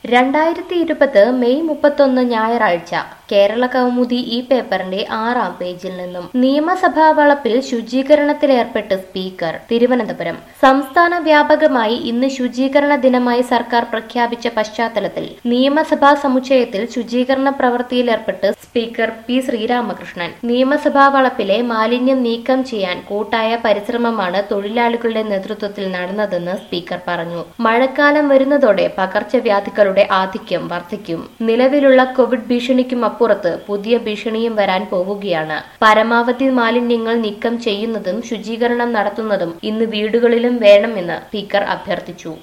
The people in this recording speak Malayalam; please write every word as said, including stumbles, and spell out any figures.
രണ്ടായിരത്തി ഇരുപത് മെയ് മുപ്പത്തൊന്ന് ഞായറാഴ്ച കേരള കൗമുദി ഈ പേപ്പറിന്റെ ആറാം പേജിൽ നിന്നും നിയമസഭാ വളപ്പിൽ ശുചീകരണത്തിലേർപ്പെട്ട് സ്പീക്കർ. തിരുവനന്തപുരം സംസ്ഥാന വ്യാപകമായി ഇന്ന് ശുചീകരണ ദിനമായി സർക്കാർ പ്രഖ്യാപിച്ച പശ്ചാത്തലത്തിൽ നിയമസഭാ സമുച്ചയത്തിൽ ശുചീകരണ പ്രവൃത്തിയിലേർപ്പെട്ട് സ്പീക്കർ പി ശ്രീരാമകൃഷ്ണൻ. നിയമസഭാ വളപ്പിലെ മാലിന്യം നീക്കം ചെയ്യാൻ കൂട്ടായ പരിശ്രമമാണ് തൊഴിലാളികളുടെ നേതൃത്വത്തിൽ നടന്നതെന്ന് സ്പീക്കർ പറഞ്ഞു. മഴക്കാലം വരുന്നതോടെ പകർച്ചവ്യാധികളുടെ ആധിക്യം വർദ്ധിക്കും. നിലവിലുള്ള കോവിഡ് ഭീഷണിക്കും അപ്പുറത്ത് പുതിയ ഭീഷണിയും വരാൻ പോവുകയാണ്. പരമാവധി മാലിന്യങ്ങൾ നീക്കം ചെയ്യുന്നതും ശുചീകരണം നടത്തുന്നതും ഇന്ന് വീടുകളിലും വേണമെന്ന് സ്പീക്കർ അഭ്യർത്ഥിച്ചു.